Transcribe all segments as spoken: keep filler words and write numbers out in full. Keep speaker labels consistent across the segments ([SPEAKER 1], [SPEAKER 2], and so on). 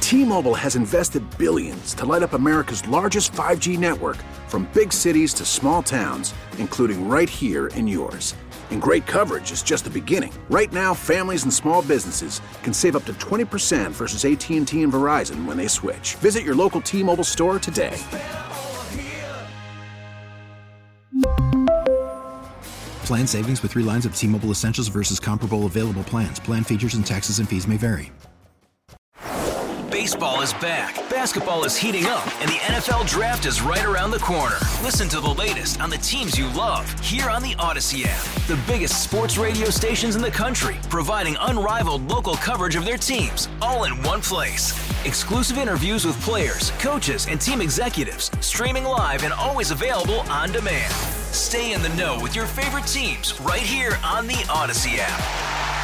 [SPEAKER 1] T-Mobile has invested billions to light up America's largest five G network, from big cities to small towns, including right here in yours. And great coverage is just the beginning. Right now, families and small businesses can save up to twenty percent versus A T and T and Verizon when they switch. Visit your local T-Mobile store today.
[SPEAKER 2] Plan savings with three lines of T-Mobile Essentials versus comparable available plans. Plan features and taxes and fees may vary.
[SPEAKER 3] Baseball is back, basketball is heating up, and the N F L Draft is right around the corner. Listen to the latest on the teams you love here on the Odyssey app. The biggest sports radio stations in the country, providing unrivaled local coverage of their teams, all in one place. Exclusive interviews with players, coaches, and team executives, streaming live and always available on demand. Stay in the know with your favorite teams right here on the Odyssey app.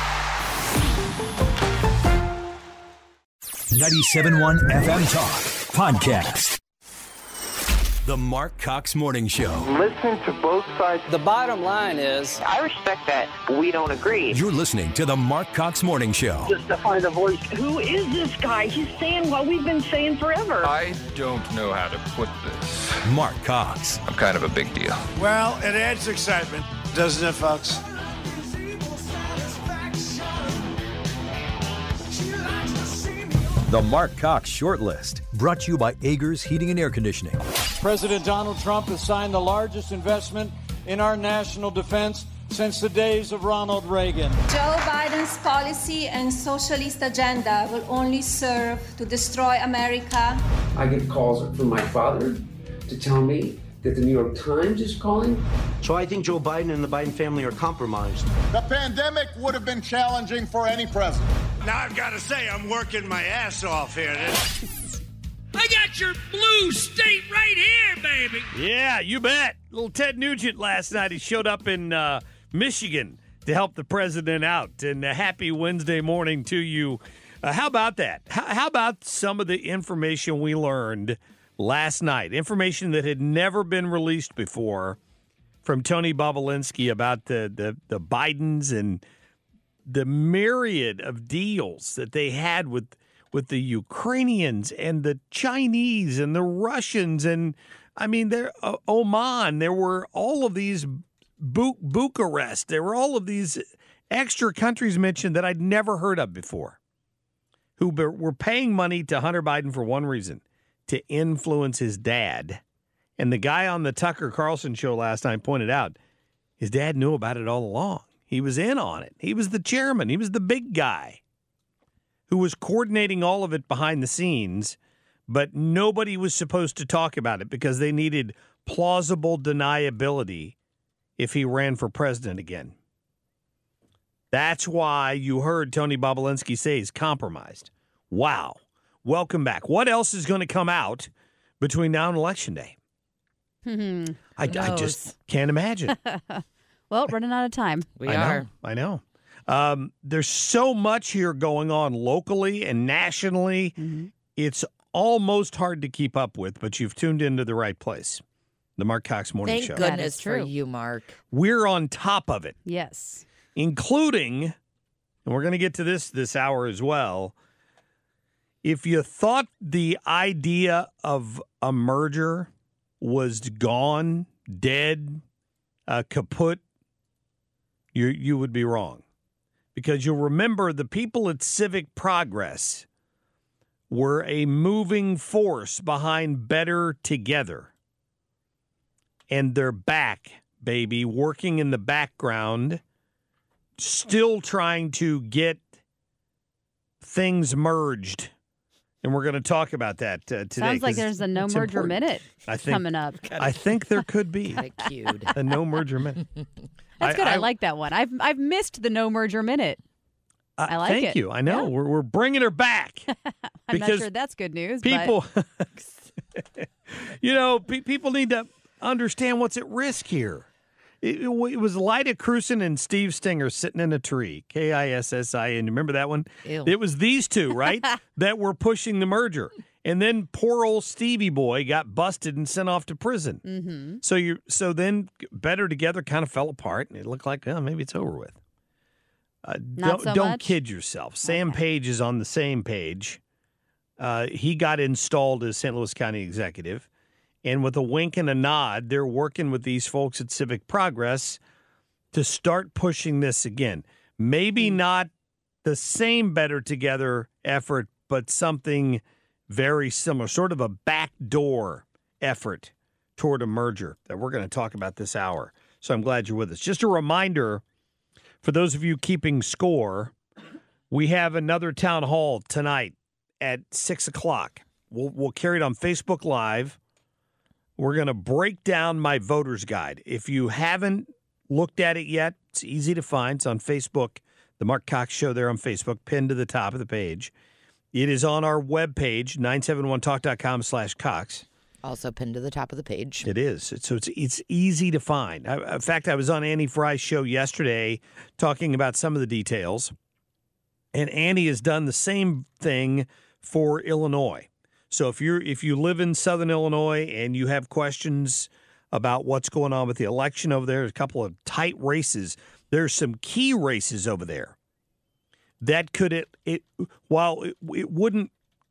[SPEAKER 4] ninety-seven point one F M Talk Podcast. The Mark Cox Morning Show.
[SPEAKER 5] Listen to both sides.
[SPEAKER 6] The bottom line is,
[SPEAKER 5] I respect that. We don't agree.
[SPEAKER 4] You're listening to the Mark Cox Morning Show.
[SPEAKER 7] Just to find a voice. Who is this guy? He's saying what we've been saying forever.
[SPEAKER 8] I don't know how to put this.
[SPEAKER 4] Mark Cox.
[SPEAKER 8] I'm kind of a big deal.
[SPEAKER 9] Well, it adds excitement, doesn't it, folks?
[SPEAKER 4] The Mark Cox Shortlist, brought to you by Agers Heating and Air Conditioning.
[SPEAKER 10] President Donald Trump has signed the largest investment in our national defense since the days of Ronald Reagan.
[SPEAKER 11] Joe Biden's policy and socialist agenda will only serve to destroy America.
[SPEAKER 12] I get calls from my father to tell me that the New York Times is calling.
[SPEAKER 13] So I think Joe Biden and the Biden family are compromised.
[SPEAKER 14] The pandemic would have been challenging for any president.
[SPEAKER 9] Now I've got to say, I'm working my ass off here.
[SPEAKER 15] I got your blue state right here, baby.
[SPEAKER 16] Yeah, you bet. Little Ted Nugent last night. He showed up in uh, Michigan to help the president out. And a happy Wednesday morning to you. Uh, how about that? How, how about some of the information we learned last night? Information that had never been released before from Tony Bobulinski about the, the, the Bidens and the myriad of deals that they had with with the Ukrainians and the Chinese and the Russians. And, I mean, there uh, Oman, there were all of these, Bu- Bucharest, there were all of these extra countries mentioned that I'd never heard of before, who be- were paying money to Hunter Biden for one reason, to influence his dad. And the guy on the Tucker Carlson show last night pointed out his dad knew about it all along. He was in on it. He was the chairman. He was the big guy who was coordinating all of it behind the scenes, but nobody was supposed to talk about it because they needed plausible deniability if he ran for president again. That's why you heard Tony Bobulinski say he's compromised. Wow. Welcome back. What else is going to come out between now and Election Day?
[SPEAKER 17] Hmm.
[SPEAKER 16] I, I just can't imagine.
[SPEAKER 17] Well, running out of time.
[SPEAKER 18] We
[SPEAKER 16] I
[SPEAKER 18] are.
[SPEAKER 16] Know, I know. Um, there's so much here going on locally and nationally. Mm-hmm. It's almost hard to keep up with, but you've tuned into the right place. The Mark Cox Morning
[SPEAKER 18] Thank
[SPEAKER 16] Show.
[SPEAKER 18] Thank goodness for you, Mark.
[SPEAKER 16] We're on top of it.
[SPEAKER 17] Yes.
[SPEAKER 16] Including, and we're going to get to this this hour as well, if you thought the idea of a merger was gone, dead, uh, kaput, you you would be wrong. Because you'll remember the people at Civic Progress were a moving force behind Better Together. And they're back, baby, working in the background, still trying to get things merged. And we're going to talk about that uh, today.
[SPEAKER 17] Sounds like there's a no merger
[SPEAKER 16] important.
[SPEAKER 17] minute
[SPEAKER 16] I think,
[SPEAKER 17] coming up.
[SPEAKER 16] I think there could be a no merger minute.
[SPEAKER 17] That's
[SPEAKER 16] I,
[SPEAKER 17] good. I,
[SPEAKER 16] I
[SPEAKER 17] like that one. I've I've missed the no merger minute.
[SPEAKER 16] Uh,
[SPEAKER 17] I like
[SPEAKER 16] thank
[SPEAKER 17] it.
[SPEAKER 16] Thank you. I know.
[SPEAKER 17] Yeah.
[SPEAKER 16] We're we're bringing her back.
[SPEAKER 17] I'm not sure that's good news.
[SPEAKER 16] People,
[SPEAKER 17] but...
[SPEAKER 16] you know, pe- people need to understand what's at risk here. It, it was Lyda Krewson and Steve Stinger sitting in a tree, K I S S I N. Remember that one?
[SPEAKER 18] Ew.
[SPEAKER 16] It was these two, right, that were pushing the merger. And then poor old Stevie boy got busted and sent off to prison.
[SPEAKER 17] Mm-hmm.
[SPEAKER 16] So you, so then Better Together kind of fell apart, and it looked like, oh, maybe it's over with. Uh,
[SPEAKER 17] Not
[SPEAKER 16] don't
[SPEAKER 17] so
[SPEAKER 16] don't
[SPEAKER 17] much?
[SPEAKER 16] kid yourself. Sam
[SPEAKER 17] okay.
[SPEAKER 16] Page is on the same page. Uh, he got installed as Saint Louis County executive. And with a wink and a nod, they're working with these folks at Civic Progress to start pushing this again. Maybe not the same Better Together effort, but something very similar, sort of a backdoor effort toward a merger that we're going to talk about this hour. So I'm glad you're with us. Just a reminder, for those of you keeping score, we have another town hall tonight at six o'clock. We'll, we'll carry it on Facebook Live. We're going to break down my voter's guide. If you haven't looked at it yet, it's easy to find. It's on Facebook, The Mark Cox Show there on Facebook, pinned to the top of the page. It is on our webpage, nine seven one talk dot com slash Cox.
[SPEAKER 6] Also pinned to the top of the page.
[SPEAKER 16] It is. So it's it's easy to find. I, in fact, I was on Annie Fry's show yesterday talking about some of the details. And Annie has done the same thing for Illinois. So if you're if you live in Southern Illinois and you have questions about what's going on with the election over there, there's a couple of tight races. There's some key races over there that could it, it while it, it wouldn't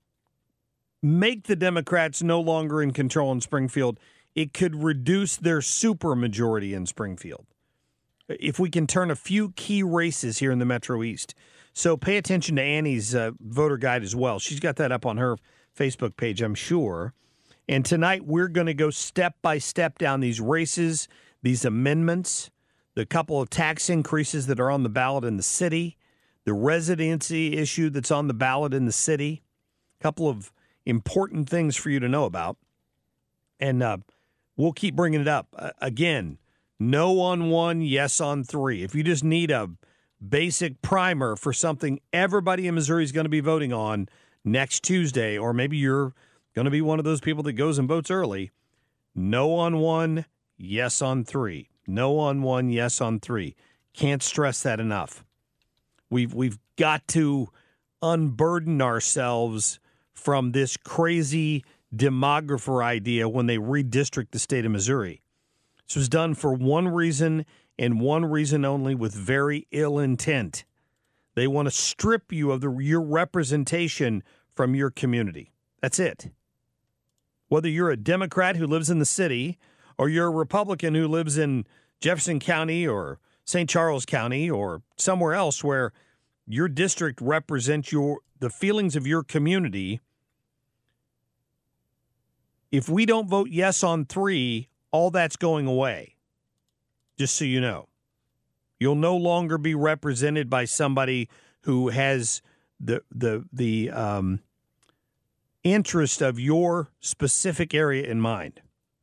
[SPEAKER 16] make the Democrats no longer in control in Springfield, it could reduce their supermajority in Springfield if we can turn a few key races here in the Metro East. So pay attention to Annie's uh, voter guide as well. She's got that up on her Facebook page, I'm sure. And tonight we're going to go step by step down these races, these amendments, the couple of tax increases that are on the ballot in the city, the residency issue that's on the ballot in the city, a couple of important things for you to know about. And uh, we'll keep bringing it up. Uh, again, no on one, yes on three. If you just need a basic primer for something everybody in Missouri is going to be voting on next Tuesday, or maybe you're going to be one of those people that goes and votes early, no on one, yes on three. No on one, yes on three. Can't stress that enough. We've we've got to unburden ourselves from this crazy demographer idea when they redistrict the state of Missouri. This was done for one reason and one reason only, with very ill intent. They want to strip you of the, your representation from your community. That's it. Whether you're a Democrat who lives in the city or you're a Republican who lives in Jefferson County or Saint Charles County or somewhere else where your district represents your the feelings of your community, if we don't vote yes on three, all that's going away. Just so you know. You'll no longer be represented by somebody who has the the the um, interest of your specific area in mind.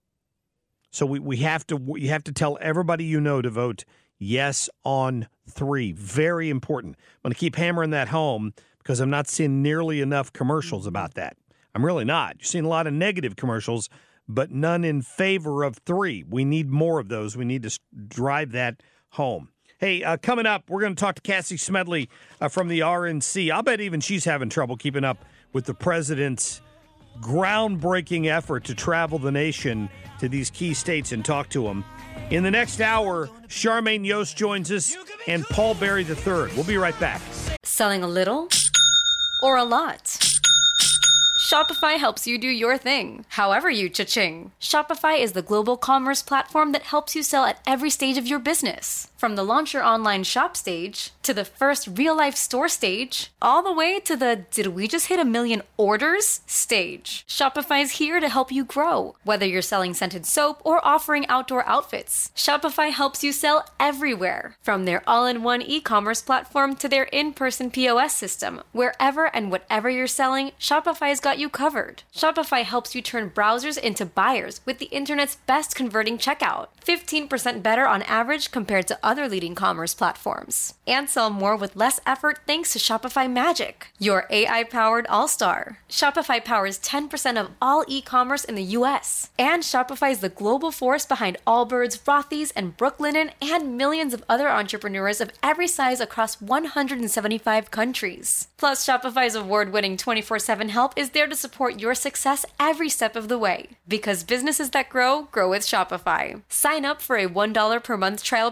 [SPEAKER 16] So we, we have to you have to tell everybody you know to vote yes on three. Very important. I'm going to keep hammering that home because I'm not seeing nearly enough commercials about that. I'm really not. You're seeing a lot of negative commercials, but none in favor of three. We need more of those. We need to drive that home. Hey, uh, coming up, we're going to talk to Cassie Smedley uh, from the R N C. I'll bet even she's having trouble keeping up with the president's groundbreaking effort to travel the nation to these key states and talk to them. In the next hour, Charmaine Yost joins us and Paul Berry the third. We'll be right back.
[SPEAKER 18] Selling a little or a lot? Shopify helps you do your thing, however you cha-ching. Shopify is the global commerce platform that helps you sell at every stage of your business. From the launch your online shop stage, to the first real-life store stage, all the way to the did we just hit a million orders stage. Shopify's here to help you grow. Whether you're selling scented soap or offering outdoor outfits, Shopify helps you sell everywhere. From their all-in-one e-commerce platform to their in-person P O S system, wherever and whatever you're selling, Shopify's got you covered. Shopify helps you turn browsers into buyers with the internet's best converting checkout. fifteen percent better on average compared to other leading commerce platforms. And sell more with less effort thanks to Shopify Magic, your A I-powered all-star. Shopify powers ten percent of all e-commerce in the U S. And Shopify is the global force behind Allbirds, Rothy's, and Brooklinen, and millions of other entrepreneurs of every size across one hundred seventy-five countries. Plus, Shopify's award-winning twenty-four seven help is there to support your success every step of the way. Because businesses that grow, grow with Shopify. Sign up for a one dollar per month trial period at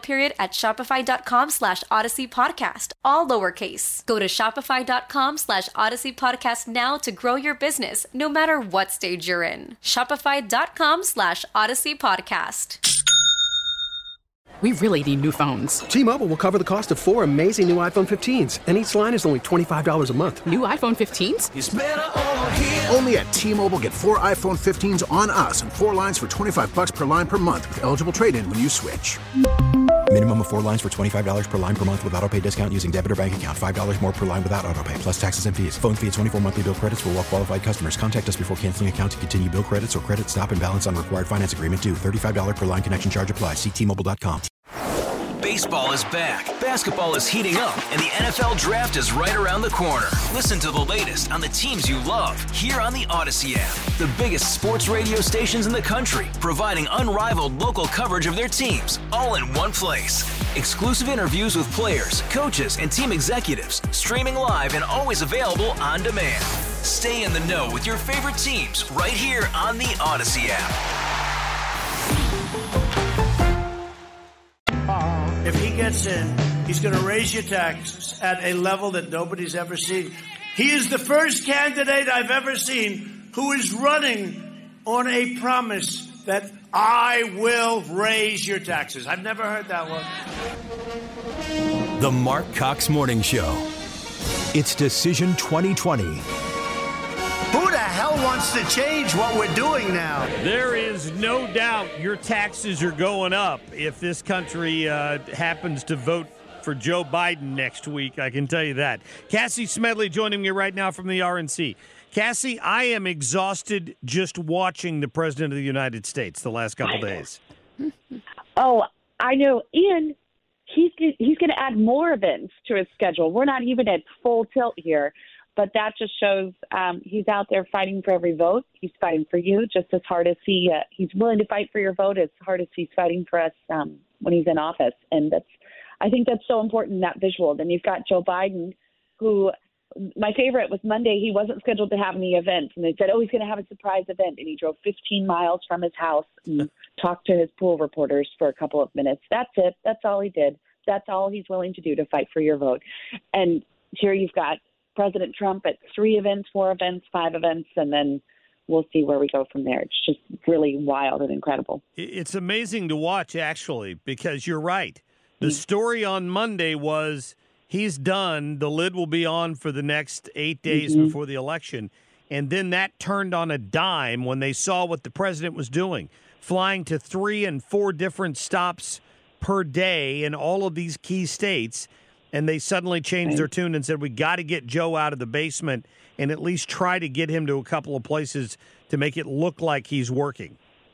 [SPEAKER 18] at shopify.com slash Odyssey Podcast, all lowercase. Go to shopify.com slash Odyssey Podcast now to grow your business, no matter what stage you're in. Shopify.com slash Odyssey Podcast.
[SPEAKER 19] We really need new phones.
[SPEAKER 20] T-Mobile will cover the cost of four amazing new iPhone fifteens, and each line is only twenty-five dollars a month.
[SPEAKER 19] New iPhone fifteens?
[SPEAKER 1] It's better over here. Only at T-Mobile, get four iPhone fifteens on us and four lines for twenty-five dollars per line per month with eligible trade-in when you switch.
[SPEAKER 2] Minimum of four lines for twenty-five dollars per line per month with autopay discount using debit or bank account. five dollars more per line without autopay, plus taxes and fees. Phone fee at twenty-four monthly bill credits for well-qualified customers. Contact us before canceling account to continue bill credits or credit stop and balance on required finance agreement due. thirty-five dollars per line connection charge applies. See T Mobile dot com.
[SPEAKER 3] Baseball is back, basketball is heating up, and the N F L Draft is right around the corner. Listen to the latest on the teams you love here on the Odyssey app. The biggest sports radio stations in the country, providing unrivaled local coverage of their teams, all in one place. Exclusive interviews with players, coaches, and team executives, streaming live and always available on demand. Stay in the know with your favorite teams right here on the Odyssey app.
[SPEAKER 9] If he gets in, he's going to raise your taxes at a level that nobody's ever seen. He is the first candidate I've ever seen who is running on a promise that I will raise your taxes. I've never heard that one.
[SPEAKER 4] The Mark Cox Morning Show. It's Decision twenty twenty.
[SPEAKER 9] Who the hell wants to change what we're doing now?
[SPEAKER 16] There is no doubt your taxes are going up if this country uh, happens to vote for Joe Biden next week. I can tell you that. Cassie Smedley joining me right now from the R N C. Cassie, I am exhausted just watching the President of the United States the last couple days.
[SPEAKER 21] Oh, I know. Ian, he's, he's going to add more events to his schedule. We're not even at full tilt here. But that just shows um, he's out there fighting for every vote. He's fighting for you just as hard as he uh, he's willing to fight for your vote as hard as he's fighting for us um, when he's in office. And that's I think that's so important, that visual. Then you've got Joe Biden, who my favorite was Monday. He wasn't scheduled to have any events, and they said, oh, he's going to have a surprise event. And he drove fifteen miles from his house and talked to his pool reporters for a couple of minutes. That's it. That's all he did. That's all he's willing to do to fight for your vote. And here you've got President Trump at three events, four events, five events, and then we'll see where we go from there. It's just really wild and incredible.
[SPEAKER 16] It's amazing to watch, actually, because you're right. The mm-hmm. story on Monday was he's done. The lid will be on for the next eight days mm-hmm. before the election. And then that turned on a dime when they saw what the president was doing, flying to three and four different stops per day in all of these key states. And they suddenly changed their tune and said, we got to get Joe out of the basement and at least try to get him to a couple of places to make it look like he's working.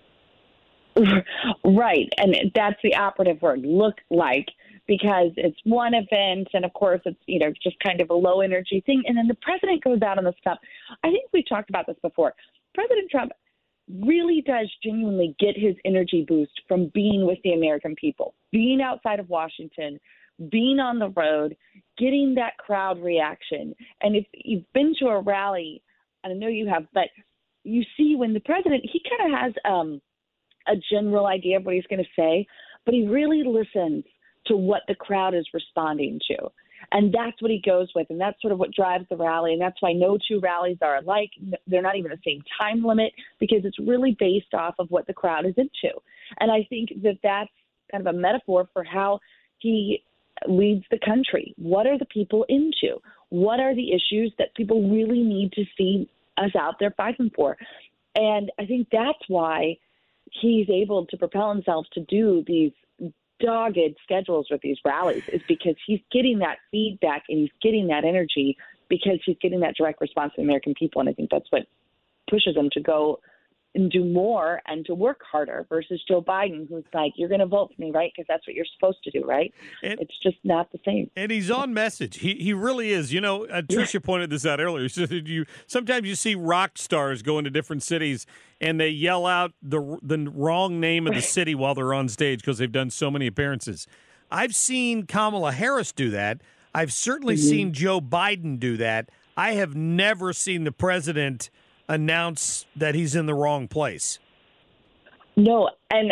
[SPEAKER 21] Right. And that's the operative word, look like, because it's one event. And, of course, it's, you know, just kind of a low energy thing. And then the president goes out on the stuff. I think we've talked about this before. President Trump really does genuinely get his energy boost from being with the American people, being outside of Washington, being on the road, getting that crowd reaction. And if you've been to a rally, and I know you have, but you see when the president, he kind of has um, a general idea of what he's going to say, but he really listens to what the crowd is responding to. And that's what he goes with, and that's sort of what drives the rally, and that's why no two rallies are alike. They're not even the same time limit, because it's really based off of what the crowd is into. And I think that that's kind of a metaphor for how he leads the country. What are the people into? What are the issues that people really need to see us out there fighting for? And I think that's why he's able to propel himself to do these dogged schedules with these rallies, is because he's getting that feedback and he's getting that energy because he's getting that direct response from the American people. And I think that's what pushes him to go and do more and to work harder versus Joe Biden, who's like, you're going to vote for me, right? Because that's what you're supposed to do, right? And, it's just not the same.
[SPEAKER 16] And he's on message. He he really is. You know, uh, Tricia yeah. pointed this out earlier. She said you sometimes you see rock stars go into different cities and they yell out the the wrong name of the city while they're on stage because they've done so many appearances. I've seen Kamala Harris do that. I've certainly mm-hmm. seen Joe Biden do that. I have never seen the president announce that he's in the wrong place.
[SPEAKER 21] No, and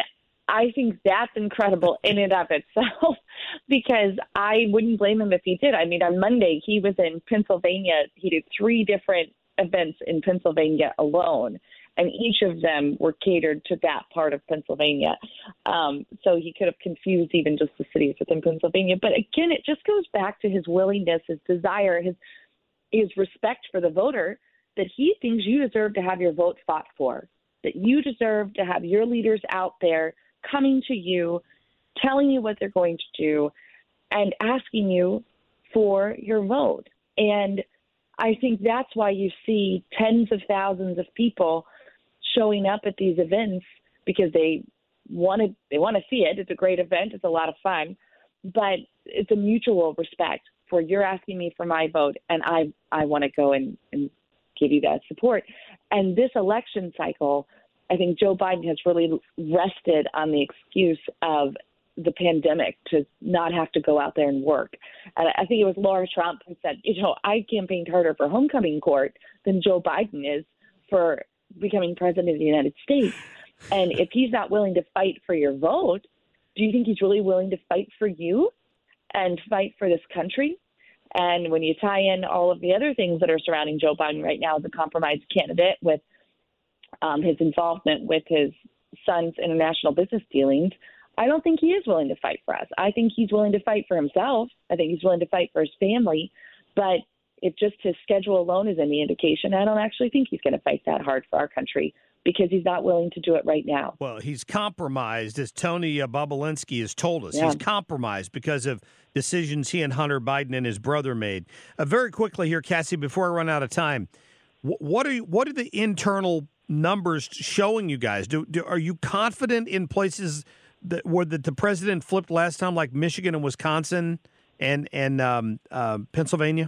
[SPEAKER 21] I think that's incredible in and of itself, because I wouldn't blame him if he did. I mean, on Monday, he was in Pennsylvania. He did three different events in Pennsylvania alone, and each of them were catered to that part of Pennsylvania. Um, so he could have confused even just the cities within Pennsylvania. But again, it just goes back to his willingness, his desire, his his respect for the voter, that he thinks you deserve to have your vote fought for, that you deserve to have your leaders out there coming to you, telling you what they're going to do, and asking you for your vote. And I think that's why you see tens of thousands of people showing up at these events, because they want to they want to see it. It's a great event. It's a lot of fun. But it's a mutual respect for you're asking me for my vote, and I, I want to go and, and give you that support. And this election cycle, I think Joe Biden has really rested on the excuse of the pandemic to not have to go out there and work. And I think it was Laura Trump who said, you know, I campaigned harder for homecoming court than Joe Biden is for becoming president of the United States. And if he's not willing to fight for your vote, do you think he's really willing to fight for you and fight for this country? And when you tie in all of the other things that are surrounding Joe Biden right now as a compromised candidate, with um, his involvement with his son's international business dealings, I don't think he is willing to fight for us. I think he's willing to fight for himself. I think he's willing to fight for his family. But if just his schedule alone is any indication, I don't actually think he's going to fight that hard for our country, because he's not willing to do it right now.
[SPEAKER 16] Well, he's compromised, as Tony uh, Bobulinski has told us.
[SPEAKER 21] Yeah.
[SPEAKER 16] He's compromised because of decisions he and Hunter Biden and his brother made. Uh, very quickly here, Cassie, before I run out of time, wh- what are you, what are the internal numbers showing you guys? Do, do are you confident in places that where the, the president flipped last time, like Michigan and Wisconsin and and um, uh, Pennsylvania?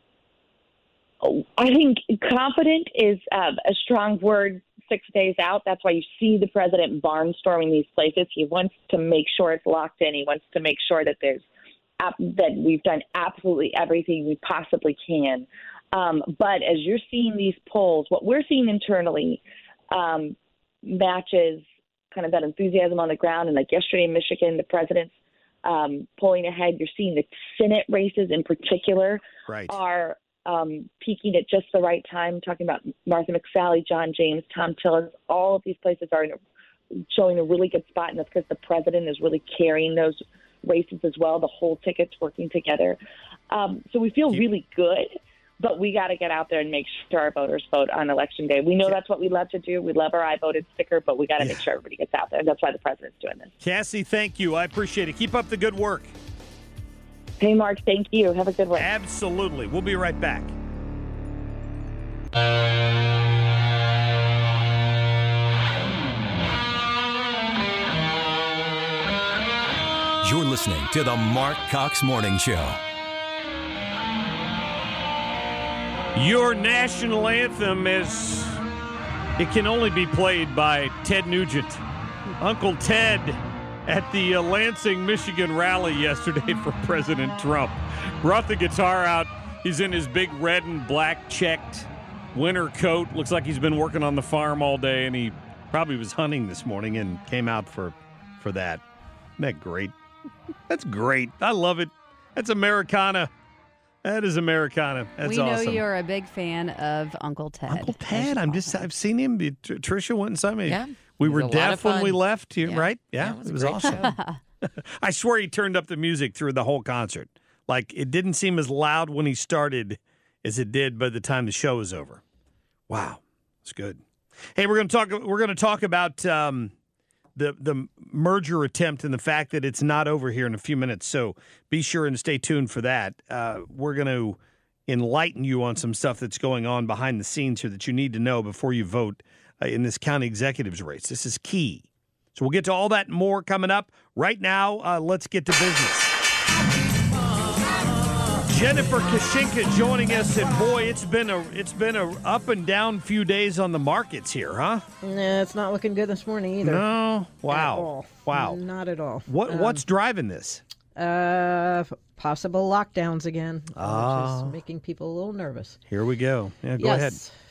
[SPEAKER 21] I think confident is uh, a strong word six days out. That's why you see the president barnstorming these places. He wants to make sure it's locked in. He wants to make sure that there's that we've done absolutely everything we possibly can. Um, but as you're seeing these polls, what we're seeing internally um, matches kind of that enthusiasm on the ground. And like yesterday in Michigan, the president's um, pulling ahead. You're seeing the Senate races in particular
[SPEAKER 16] right.
[SPEAKER 21] are um, peaking at just the right time. Talking about Martha McSally, John James, Tom Tillis, all of these places are in a, showing a really good spot, and that's because the president is really carrying those races as well. The whole ticket's working together. Um, so we feel really good, but we got to get out there and make sure our voters vote on Election Day. We know that's what we love to do. We love our I voted sticker, but we got to yeah. make sure everybody gets out there. That's why the president's doing this.
[SPEAKER 16] Cassie, thank you. I appreciate it. Keep up the good work.
[SPEAKER 21] Hey, Mark, thank you. Have a good one.
[SPEAKER 16] Absolutely. We'll be right back.
[SPEAKER 4] You're listening to the Mark Cox Morning Show.
[SPEAKER 16] Your national anthem is, it can only be played by Ted Nugent. Uncle Ted at the uh, Lansing, Michigan rally yesterday for President Trump. Brought the guitar out. He's in his big red and black checked winter coat. Looks like he's been working on the farm all day, and he probably was hunting this morning and came out for, for that. Isn't that great? That's great. I love it. That's Americana. That is Americana. That's
[SPEAKER 17] we
[SPEAKER 16] awesome.
[SPEAKER 17] know you're a big fan of Uncle Ted.
[SPEAKER 16] Uncle Ted. I'm just, I've seen him. Tr- Trisha went and saw me.
[SPEAKER 6] Yeah.
[SPEAKER 16] We were
[SPEAKER 6] a lot
[SPEAKER 16] deaf
[SPEAKER 6] of
[SPEAKER 16] when
[SPEAKER 6] fun.
[SPEAKER 16] we left here,
[SPEAKER 6] Yeah.
[SPEAKER 16] right? Yeah.
[SPEAKER 6] Yeah, it was
[SPEAKER 16] it
[SPEAKER 6] a
[SPEAKER 16] was
[SPEAKER 6] great
[SPEAKER 16] awesome. I swear he turned up the music through the whole concert. Like, it didn't seem as loud when he started as it did by the time the show was over. Wow. It's good. Hey, we're going to talk we're going to talk about um, the the merger attempt and the fact that it's not over here in a few minutes. So be sure and stay tuned for that. Uh, we're going to enlighten you on some stuff that's going on behind the scenes here that you need to know before you vote uh, in this county executives race. This is key. So we'll get to all that and more coming up. Right now, uh, let's get to business. Jennifer Kashinka joining us, and boy, it's been a it's been a up and down few days on the markets here, huh?
[SPEAKER 5] No, it's not looking good this morning either.
[SPEAKER 16] No, wow,
[SPEAKER 5] At all.
[SPEAKER 16] wow,
[SPEAKER 5] not at all.
[SPEAKER 16] What
[SPEAKER 5] um,
[SPEAKER 16] what's driving this?
[SPEAKER 5] Uh, possible lockdowns again,
[SPEAKER 16] Oh.
[SPEAKER 5] which is making people a little nervous.
[SPEAKER 16] Here we go. Yeah, go
[SPEAKER 5] yes.
[SPEAKER 16] ahead.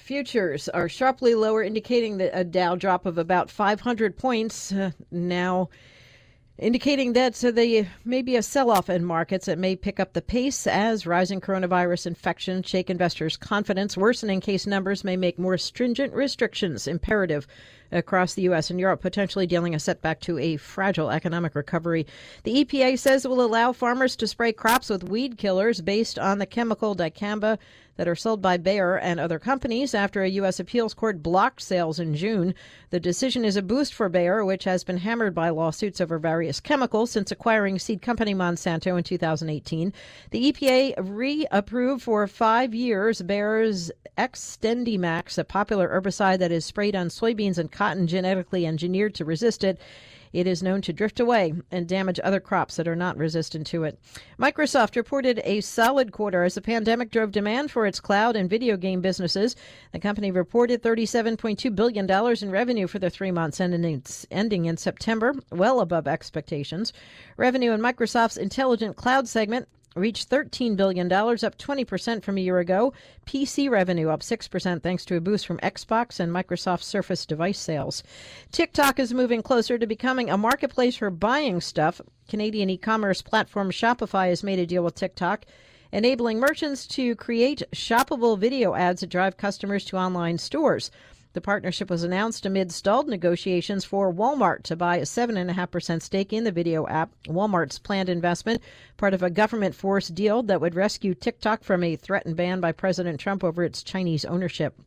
[SPEAKER 5] futures are sharply lower, indicating that a Dow drop of about five hundred points uh, now, indicating that uh, there may be a sell-off in markets that may pick up the pace as rising coronavirus infections shake investors' confidence. Worsening case numbers may make more stringent restrictions imperative across the U S and Europe, potentially dealing a setback to a fragile economic recovery. The E P A says it will allow farmers to spray crops with weed killers based on the chemical dicamba that are sold by Bayer and other companies after a U S appeals court blocked sales in June. The decision is a boost for Bayer, which has been hammered by lawsuits over various chemicals since acquiring seed company Monsanto in two thousand eighteen. The E P A reapproved for five years Bayer's Extendimax, a popular herbicide that is sprayed on soybeans and cotton genetically engineered to resist it. It is known to drift away and damage other crops that are not resistant to it. Microsoft reported a solid quarter as the pandemic drove demand for its cloud and video game businesses. The company reported thirty-seven point two billion dollars in revenue for the three months ending, ending in September, well above expectations. Revenue in Microsoft's Intelligent Cloud segment reached thirteen billion dollars, up twenty percent from a year ago. P C revenue up six percent thanks to a boost from Xbox and Microsoft Surface device sales. TikTok is moving closer to becoming a marketplace for buying stuff. Canadian e-commerce platform Shopify has made a deal with TikTok, enabling merchants to create shoppable video ads that drive customers to online stores. The partnership was announced amid stalled negotiations for Walmart to buy a seven point five percent stake in the video app. Walmart's planned investment, part of a government-forced deal that would rescue TikTok from a threatened ban by President Trump over its Chinese ownership.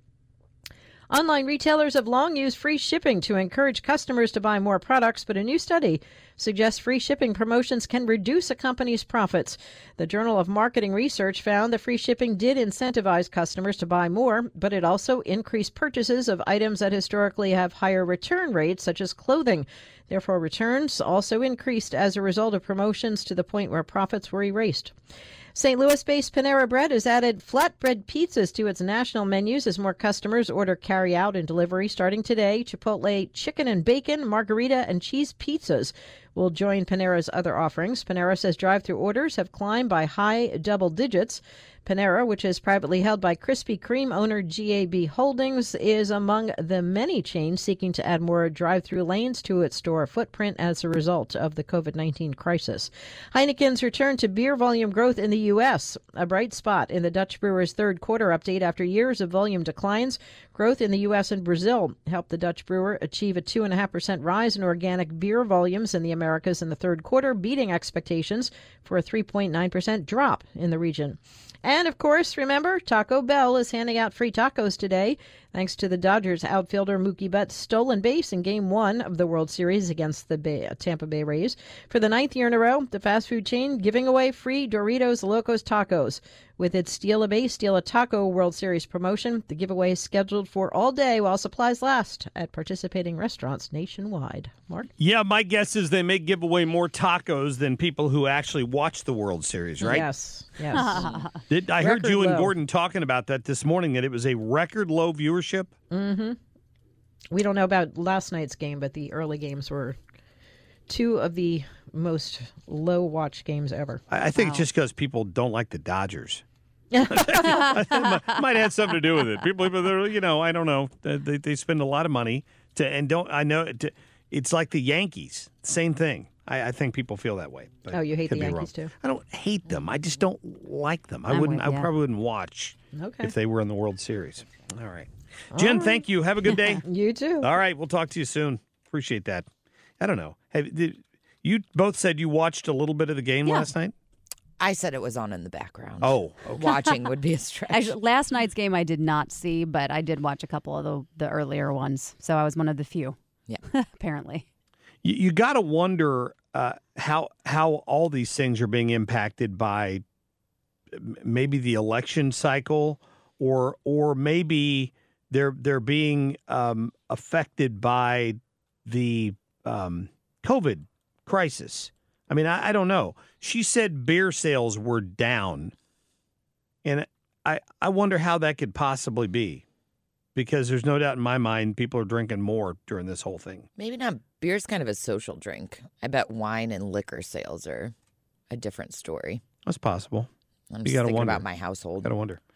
[SPEAKER 5] Online retailers have long used free shipping to encourage customers to buy more products, but a new study suggests free shipping promotions can reduce a company's profits. The Journal of Marketing Research found that free shipping did incentivize customers to buy more, but it also increased purchases of items that historically have higher return rates, such as clothing. Therefore, returns also increased as a result of promotions to the point where profits were erased. Saint Louis-based Panera Bread has added flatbread pizzas to its national menus as more customers order carry-out and delivery. Starting today, Chipotle chicken and bacon, margarita, and cheese pizzas will join Panera's other offerings. Panera says drive-through orders have climbed by high double digits. Panera, which is privately held by Krispy Kreme owner G A B Holdings, is among the many chains seeking to add more drive-through lanes to its store footprint as a result of the covid nineteen crisis. Heineken's return to beer volume growth in the U S, a bright spot in the Dutch brewer's third quarter update after years of volume declines. Growth in the U S and Brazil helped the Dutch brewer achieve a two point five percent rise in organic beer volumes in the Americas in the third quarter, beating expectations for a three point nine percent drop in the region. And, of course, remember, Taco Bell is handing out free tacos today, thanks to the Dodgers outfielder Mookie Betts' stolen base in Game one of the World Series against the Bay, Tampa Bay Rays. For the ninth year in a row, the fast food chain giving away free Doritos Locos Tacos. With its Steal a Base, Steal a Taco World Series promotion, the giveaway is scheduled for all day while supplies last at participating restaurants nationwide. Mark?
[SPEAKER 16] Yeah, my guess is they may give away more tacos than people who actually watch the World Series, right?
[SPEAKER 5] Yes, yes.
[SPEAKER 16] Did, I heard
[SPEAKER 5] Record
[SPEAKER 16] you and
[SPEAKER 5] low.
[SPEAKER 16] Gordon talking about that this morning, that it was a record low viewership.
[SPEAKER 5] Mm-hmm. We don't know about last night's game, but the early games were two of the most low-watched games ever.
[SPEAKER 16] I, I think
[SPEAKER 5] Wow.
[SPEAKER 16] it's just because people don't like the Dodgers. I think it might, might have something to do with it. People, people you know, I don't know. They, they spend a lot of money to, and don't. I know to, it's like the Yankees. Same thing. I, I think people feel that way. But
[SPEAKER 5] Oh, you hate
[SPEAKER 16] could
[SPEAKER 5] the
[SPEAKER 16] be
[SPEAKER 5] Yankees,
[SPEAKER 16] wrong.
[SPEAKER 5] too?
[SPEAKER 16] I don't hate them. I just don't like them. I
[SPEAKER 5] I'm
[SPEAKER 16] wouldn't.
[SPEAKER 5] with
[SPEAKER 16] I
[SPEAKER 5] ya.
[SPEAKER 16] probably wouldn't watch
[SPEAKER 5] Okay.
[SPEAKER 16] if they were in the World Series. All right, Jen.
[SPEAKER 5] right.
[SPEAKER 16] Thank you. Have a good day.
[SPEAKER 5] You too.
[SPEAKER 16] All right, we'll talk to you soon. Appreciate that. I don't know. Have, did, you both said you watched a little bit of the game
[SPEAKER 6] Yeah.
[SPEAKER 16] last night.
[SPEAKER 6] I said it was on in the background.
[SPEAKER 16] Oh, okay.
[SPEAKER 6] Watching would be a stretch.
[SPEAKER 17] Actually, last night's game I did not see, but I did watch a couple of the, the earlier ones. So I was one of the few.
[SPEAKER 6] Yeah.
[SPEAKER 17] Apparently.
[SPEAKER 16] You, you got to wonder uh, how how all these things are being impacted by m- maybe the election cycle, or or maybe they're they're being um, affected by the um, COVID crisis. I mean, I, I don't know. She said beer sales were down, and I I wonder how that could possibly be, because there's no doubt in my mind people are drinking more during this whole thing.
[SPEAKER 6] Maybe not. Beer's kind of a social drink. I bet wine and liquor sales are a different story.
[SPEAKER 16] That's possible.
[SPEAKER 6] I'm
[SPEAKER 16] You
[SPEAKER 6] just
[SPEAKER 16] gotta
[SPEAKER 6] thinking
[SPEAKER 16] wonder.
[SPEAKER 6] about my household.
[SPEAKER 16] Gotta wonder.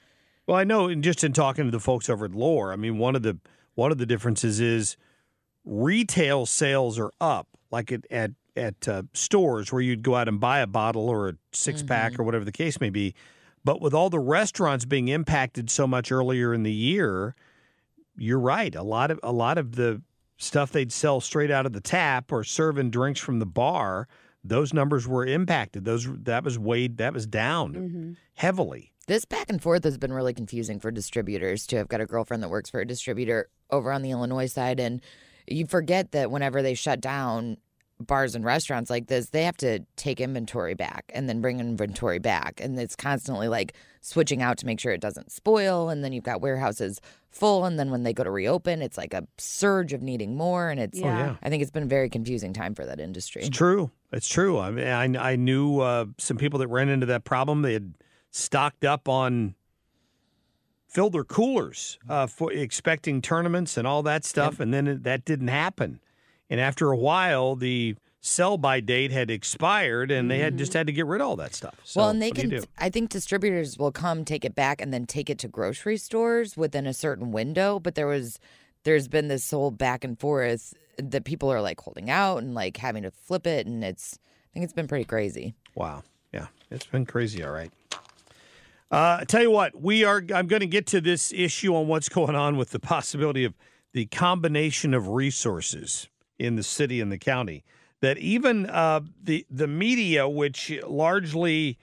[SPEAKER 16] Well, I know, and just in talking to the folks over at Lore, I mean, one of the one of the differences is retail sales are up, like at at, at uh, stores where you'd go out and buy a bottle or a six pack mm-hmm. or whatever the case may be. But with all the restaurants being impacted so much earlier in the year, you're right. A lot of a lot of the stuff they'd sell straight out of the tap or serving drinks from the bar, those numbers were impacted. Those that was weighed, that was down mm-hmm. heavily.
[SPEAKER 6] This back and forth has been really confusing for distributors, too. I've got a girlfriend that works for a distributor over on the Illinois side, and you forget that whenever they shut down bars and restaurants like this, they have to take inventory back and then bring inventory back. And it's constantly like switching out to make sure it doesn't spoil. And then you've got warehouses full. And then when they go to reopen, it's like a surge of needing more. And it's,
[SPEAKER 16] yeah. Oh, yeah.
[SPEAKER 6] I think it's been a very confusing time for that industry.
[SPEAKER 16] It's true. It's true. I mean, I, I knew uh, some people that ran into that problem. They had stocked up on, filled their coolers uh, for expecting tournaments and all that stuff. Yep. And then it, that didn't happen. And after a while, the sell-by date had expired, and they had just had to get rid of all that stuff. So,
[SPEAKER 6] well, and they
[SPEAKER 16] what
[SPEAKER 6] can.
[SPEAKER 16] do you do?
[SPEAKER 6] I think distributors will come take it back and then take it to grocery stores within a certain window. But there was, there's been this whole back and forth that people are like holding out and like having to flip it, and it's. I think it's been pretty crazy.
[SPEAKER 16] Wow. Yeah, it's been crazy. All right. Uh, I tell you what, we are. I'm going to get to this issue on what's going on with the possibility of the combination of resources in the city and the county, that even uh, the the media, which largely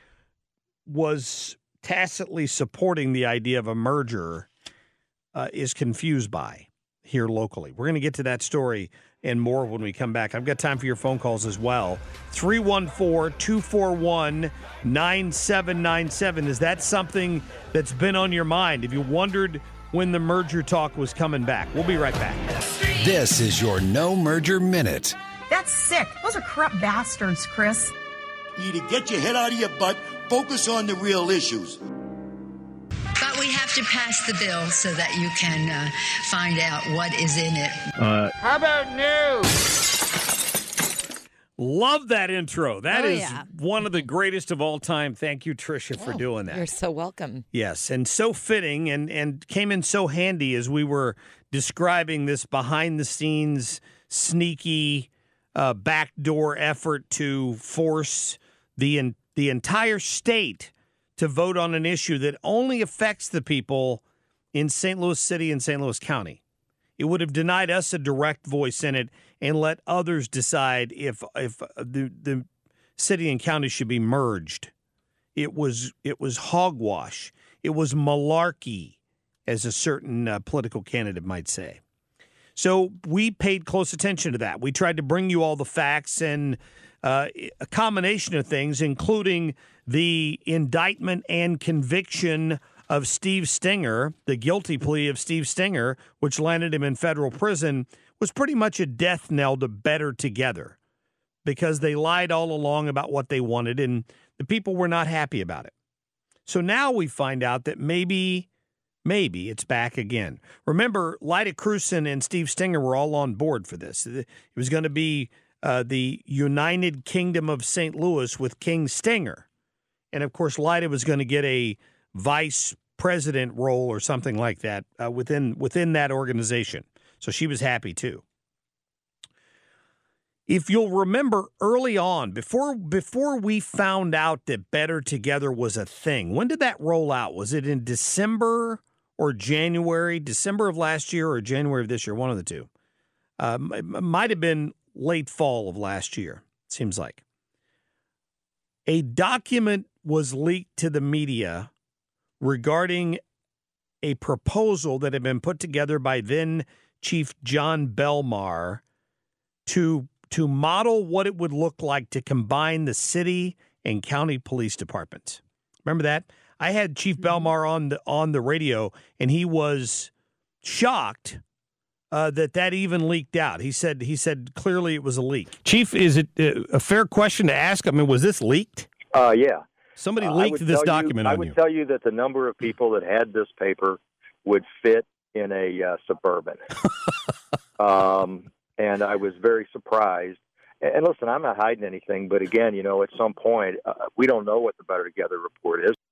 [SPEAKER 16] was tacitly supporting the idea of a merger, uh, is confused by here locally. We're going to get to that story and more when we come back. I've got time for your phone calls as well. three one four, two four one, nine seven nine seven. Is that something that's been on your mind? Have you wondered when the merger talk was coming back? We'll be right back.
[SPEAKER 4] This is your No Merger Minute.
[SPEAKER 7] That's sick. Those are corrupt bastards, Chris.
[SPEAKER 22] You need to get your head out of your butt, focus on the real issues.
[SPEAKER 23] But we have to pass the bill so that you can uh, find out what is in it.
[SPEAKER 16] Uh,
[SPEAKER 7] How about news?
[SPEAKER 16] Love that intro. That
[SPEAKER 6] Oh,
[SPEAKER 16] is
[SPEAKER 6] yeah.
[SPEAKER 16] one of the greatest of all time. Thank you, Tricia, for
[SPEAKER 6] Oh,
[SPEAKER 16] doing that.
[SPEAKER 6] You're so welcome.
[SPEAKER 16] Yes, and so fitting and, and came in so handy as we were describing this behind-the-scenes, sneaky, uh, backdoor effort to force the in, the entire state to vote on an issue that only affects the people in Saint Louis City and Saint Louis County. It would have denied us a direct voice in it and let others decide if if the the city and county should be merged. It was it was hogwash. It was malarkey, as a certain uh, political candidate might say. So we paid close attention to that. We tried to bring you all the facts and uh, a combination of things, including the indictment and conviction of Steve Stenger. The guilty plea of Steve Stenger, which landed him in federal prison, was pretty much a death knell to Better Together, because they lied all along about what they wanted, and the people were not happy about it. So now we find out that maybe, maybe it's back again. Remember, Lyda Krewson and Steve Stenger were all on board for this. It was going to be uh, the United Kingdom of Saint Louis with King Stenger. And, of course, Lyda was going to get a vice president role or something like that uh, within within that organization. So she was happy, too. If you'll remember early on, before before we found out that Better Together was a thing, when did that roll out? Was it in December or January? December of last year or January of this year? One of the two. Uh, it might have been late fall of last year, it seems like. A document was leaked to the media regarding a proposal that had been put together by then Chief John Belmar to to model what it would look like to combine the city and county police departments. Remember that? I had Chief Belmar on the on the radio, and he was shocked uh, that that even leaked out. He said he said clearly it was a leak. Chief, is it a fair question to ask? I mean, was this leaked?
[SPEAKER 24] Uh, yeah.
[SPEAKER 16] Somebody
[SPEAKER 24] Uh, I
[SPEAKER 16] leaked
[SPEAKER 24] would
[SPEAKER 16] this
[SPEAKER 24] tell
[SPEAKER 16] document
[SPEAKER 24] you, I
[SPEAKER 16] on
[SPEAKER 24] would
[SPEAKER 16] you.
[SPEAKER 24] tell you that the number of people that had this paper would fit in a uh, Suburban. um, and I was very surprised. And, and listen, I'm not hiding anything, but again, you know, at some point, uh, we don't know what the Better Together report is.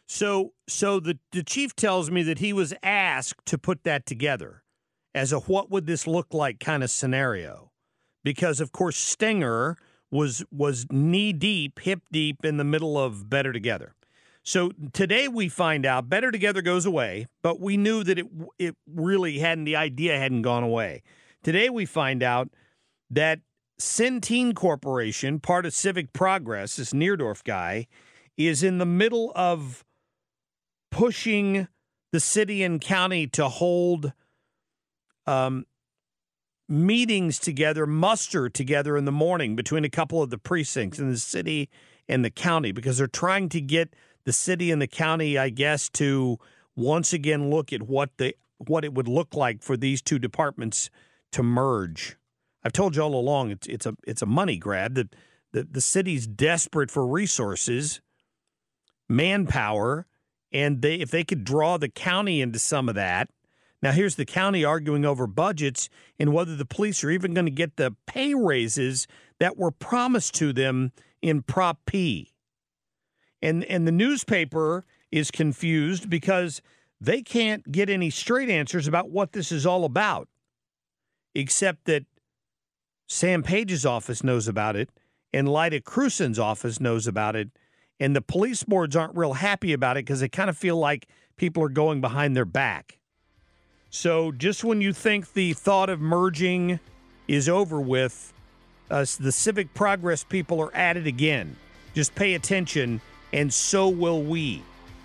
[SPEAKER 16] So so the, the chief tells me that he was asked to put that together as a what would this look like kind of scenario. Because, of course, Stenger was was knee-deep, hip-deep in the middle of Better Together. So today we find out Better Together goes away, but we knew that it it really hadn't, the idea hadn't gone away. Today we find out that Centene Corporation, part of Civic Progress, this Neerdorf guy, is in the middle of pushing the city and county to hold um, meetings together, muster together in the morning between a couple of the precincts in the city and the county, because they're trying to get the city and the county, I guess, to once again look at what the what it would look like for these two departments to merge. I've told you all along it's it's a it's a money grab. The the, the city's desperate for resources, manpower, and they if they could draw the county into some of that. Now, here's the county arguing over budgets and whether the police are even going to get the pay raises that were promised to them in Prop P. And and the newspaper is confused because they can't get any straight answers about what this is all about, except that Sam Page's office knows about it and Lyda Kruson's office knows about it, and the police boards aren't real happy about it because they kind of feel like people are going behind their back. So just when you think the thought of merging is over with, uh, the Civic Progress people are at it again. Just pay attention, and so will we.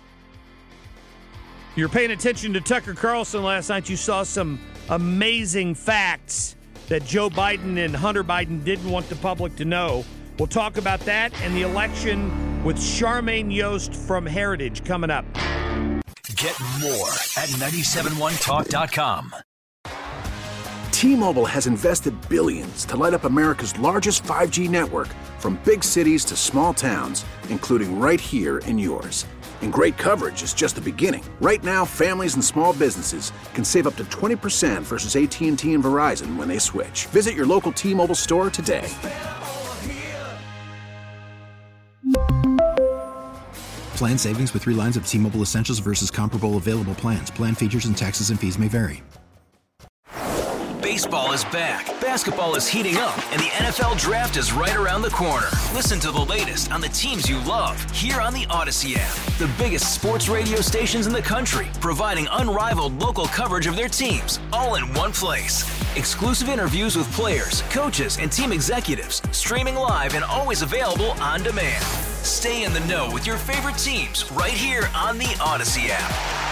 [SPEAKER 16] You're paying attention to Tucker Carlson last night. You saw some amazing facts that Joe Biden and Hunter Biden didn't want the public to know. We'll talk about that and the election with Charmaine Yost from Heritage coming up.
[SPEAKER 3] Get more at nine seven one talk dot com.
[SPEAKER 1] T-Mobile has invested billions to light up America's largest five G network, from big cities to small towns, including right here in yours. And great coverage is just the beginning. Right now, families and small businesses can save up to twenty percent versus A T and T and Verizon when they switch. Visit your local T-Mobile store today.
[SPEAKER 2] Plan savings with three lines of T-Mobile Essentials versus comparable available plans. Plan features and taxes and fees may vary.
[SPEAKER 3] Baseball is back, basketball is heating up, and the N F L Draft is right around the corner. Listen to the latest on the teams you love here on the Odyssey app. The biggest sports radio stations in the country, providing unrivaled local coverage of their teams, all in one place. Exclusive interviews with players, coaches, and team executives, streaming live and always available on demand. Stay in the know with your favorite teams right here on the Odyssey app.